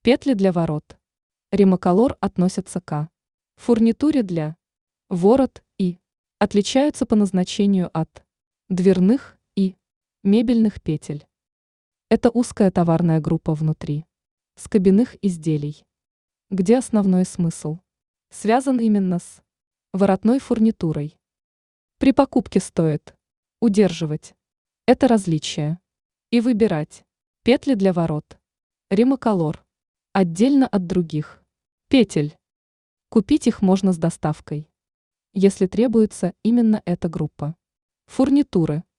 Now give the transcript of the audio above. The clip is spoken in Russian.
Петли для ворот. Римоколор относятся к фурнитуре для ворот и отличаются по назначению от дверных и мебельных петель. Это узкая товарная группа внутри скобяных изделий, где основной смысл связан именно с воротной фурнитурой. При покупке стоит удерживать это различие и выбирать петли для ворот Римоколор отдельно от других петель. Купить их можно с доставкой, если требуется именно эта группа фурнитуры.